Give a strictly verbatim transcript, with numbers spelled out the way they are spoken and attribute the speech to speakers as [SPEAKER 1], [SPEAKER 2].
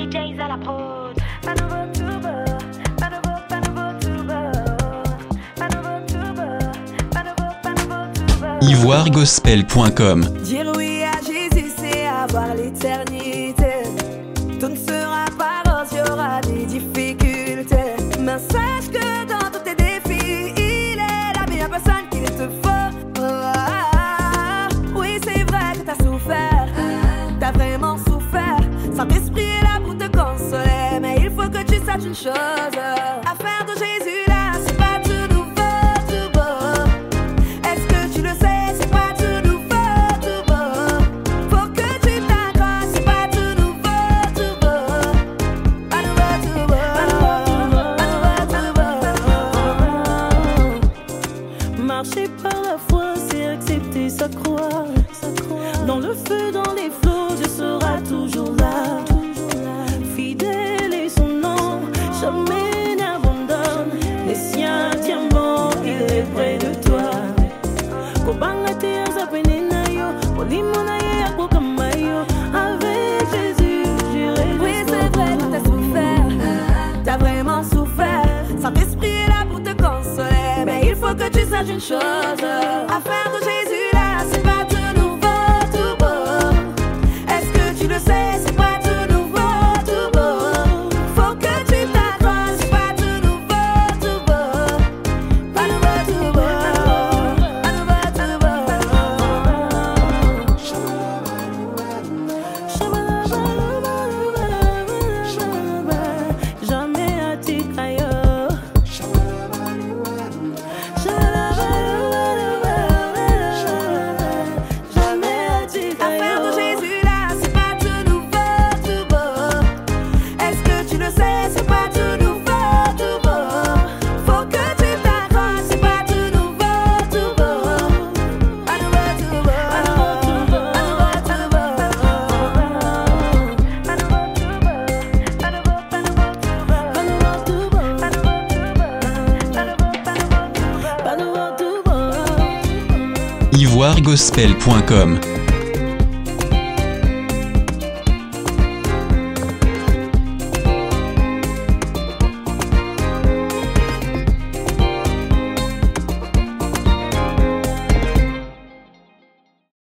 [SPEAKER 1] J's à la prod. Pas nouveau tuber, pas nouveau, pas nouveau tuber. Pas nouveau tuber, pas nouveau, pas nouveau tuber.
[SPEAKER 2] ivoire gospel point com.
[SPEAKER 3] Dire oui à Jésus, c'est avoir l'éternité. Tout ne sera pas rose, y aura des difficultés. Mais sache que dans tous tes défis, il est la meilleure personne qu'il te faut. Oh, ah, ah. Oui, c'est vrai que t'as souffert, t'as vraiment souffert. Saint-Esprit est là pour te consoler, mais il faut que tu saches une chose. Affaire de Jésus là, c'est pas tout nouveau, tout beau. Est-ce que tu le sais, c'est pas tout nouveau, tout beau. Faut que tu t'accroches, c'est pas tout nouveau, tout beau. Pas nouveau, tout beau. Pas nouveau, tout beau.
[SPEAKER 4] Marcher par la foi, c'est accepter sa croix. Dans le feu, dans les flots, Dieu sera toujours là. Fidèle est son nom, jamais n'abandonne. Les siens tiens bon, il est près de toi. Kobanga te azapene na yo, olimona ye akokamayo. Avec Jésus, j'irai.
[SPEAKER 3] Oui, c'est vrai que t'as souffert, t'as vraiment souffert. Saint-Esprit est là pour te consoler, mais il faut que tu saches une chose. Affaire de Jésus là, c'est pas tout nouveau, tout beau. Est-ce que tu le sais, c'est pas tout nouveau, tout beau. Faut que tu t'accroches, c'est pas tout nouveau, tout beau. Pas nouveau, tout beau. Pas nouveau, tout beau.
[SPEAKER 4] Jamais à Tikayo. Jamais à
[SPEAKER 3] Affaire de
[SPEAKER 4] Tikayo.
[SPEAKER 3] Jésus là, c'est pas tout nouveau, tout beau. Est-ce que tu le sais, c'est pas tout nouveau, tout beau. Faut que tu t'accroches, c'est pas tout nouveau, tout beau. Pas nouveau, tout beau. Pas nouveau, tout beau. Pas nouveau, tout beau.
[SPEAKER 1] Pas nouveau tuber, pas nouveau, pas nouveau tuber.
[SPEAKER 4] Pas nouveau tout beau.
[SPEAKER 1] Pas nouveau tuber, pas nouveau, pas nouveau tuber.
[SPEAKER 4] Pas nouveau tout beau.
[SPEAKER 2] ivoire gospel point com.